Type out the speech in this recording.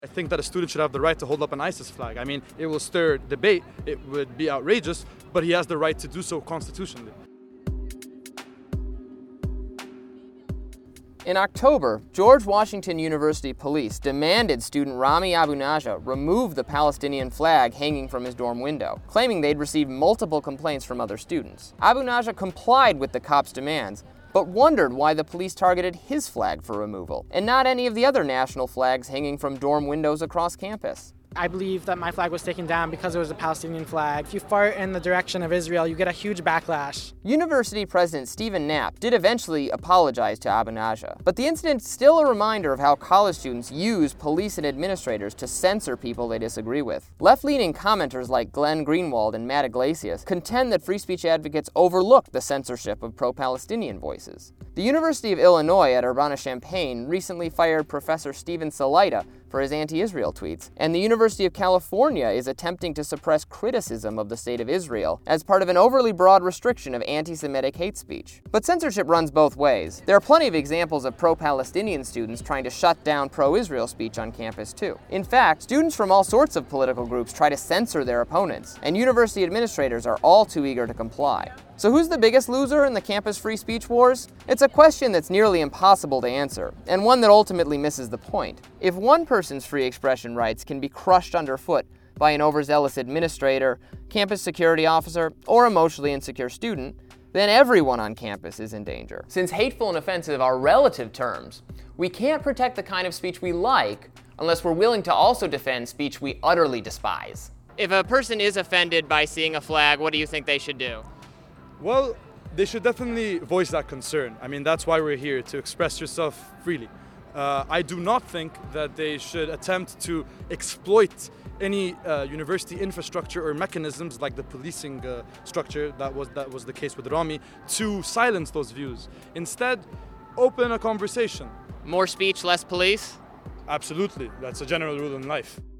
I think that a student should have the right to hold up an ISIS flag. I mean, it will stir debate, it would be outrageous, but he has the right to do so constitutionally. In October, George Washington University police demanded student Rami Abu Najah remove the Palestinian flag hanging from his dorm window, claiming they'd received multiple complaints from other students. Abu Najah complied with the cops' demands, but wondered why the police targeted his flag for removal, and not any of the other national flags hanging from dorm windows across campus. I believe that my flag was taken down because it was a Palestinian flag. If you fart in the direction of Israel, you get a huge backlash. University President Stephen Knapp did eventually apologize to Abu Najah, but the incident's still a reminder of how college students use police and administrators to censor people they disagree with. Left-leaning commenters like Glenn Greenwald and Matt Iglesias contend that free speech advocates overlook the censorship of pro-Palestinian voices. The University of Illinois at Urbana-Champaign recently fired Professor Steven Salaita for his anti-Israel tweets, and the University of California is attempting to suppress criticism of the state of Israel as part of an overly broad restriction of anti-Semitic hate speech. But censorship runs both ways. There are plenty of examples of pro-Palestinian students trying to shut down pro-Israel speech on campus too. In fact, students from all sorts of political groups try to censor their opponents, and university administrators are all too eager to comply. So who's the biggest loser in the campus free speech wars? It's a question that's nearly impossible to answer, and one that ultimately misses the point. If one person's free expression rights can be crushed underfoot by an overzealous administrator, campus security officer, or emotionally insecure student, then everyone on campus is in danger. Since hateful and offensive are relative terms, we can't protect the kind of speech we like unless we're willing to also defend speech we utterly despise. If a person is offended by seeing a flag, what do you think they should do? Well, they should definitely voice that concern. I mean, that's why we're here, to express yourself freely. I do not think that they should attempt to exploit any university infrastructure or mechanisms like the policing structure that was the case with Rami to silence those views. Instead, open a conversation. More speech, less police? Absolutely. That's a general rule in life.